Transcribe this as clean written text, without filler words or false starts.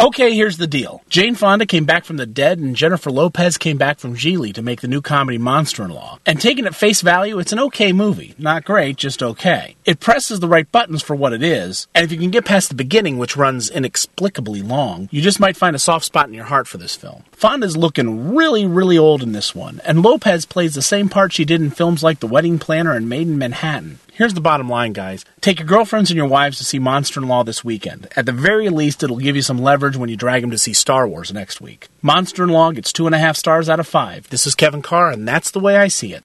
Okay, here's the deal. Jane Fonda came back from the dead, and Jennifer Lopez came back from Gigli to make the new comedy Monster-in-Law. And taken at face value, it's an okay movie. Not great, just okay. It presses the right buttons for what it is, and if you can get past the beginning, which runs inexplicably long, you just might find a soft spot in your heart for this film. Fonda's looking really, really old in this one, and Lopez plays the same part she did in films like The Wedding Planner and Made in Manhattan. Here's the bottom line, guys. Take your girlfriends and your wives to see Monster-in-Law this weekend. At the very least, it'll give you some leverage when you drag them to see Star Wars next week. Monster-in-Law gets 2.5 stars out of 5. This is Kevin Carr, and that's the way I see it.